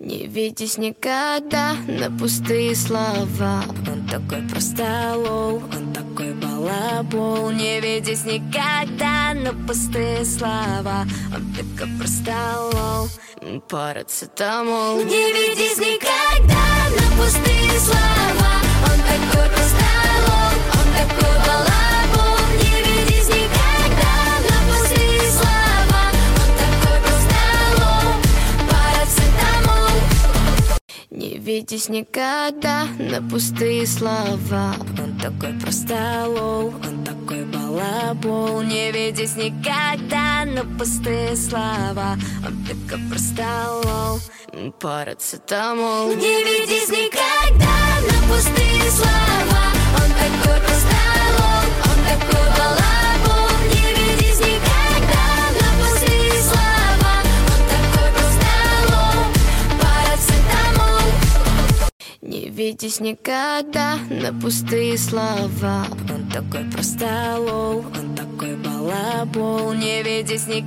Не ведись никогда на пустые слова. Он такой простолол, он такой балабол. Не ведись никогда на пустые слова. Он такой простолол, парацетамол. Не ведись никогда на пустые слова. Он такой простолол, он такой балабол. Не ведись никогда на пустые слова. Он такой простолол, парацетамол. Не ведись никогда на пустые слова. Он такой простолол, он такой балабол. Не ведись никогда на пустые слова. Он такой простолол, парацетамол. Не ведись никогда на пустые слова. Он такой простолол, он такой балабол. Не ведись никогда на пустые слова. Он такой простолол, парацетамол. Не ведись никогда на пустые слова. Он такой простолол, он такой балабол. Не ведись никогда.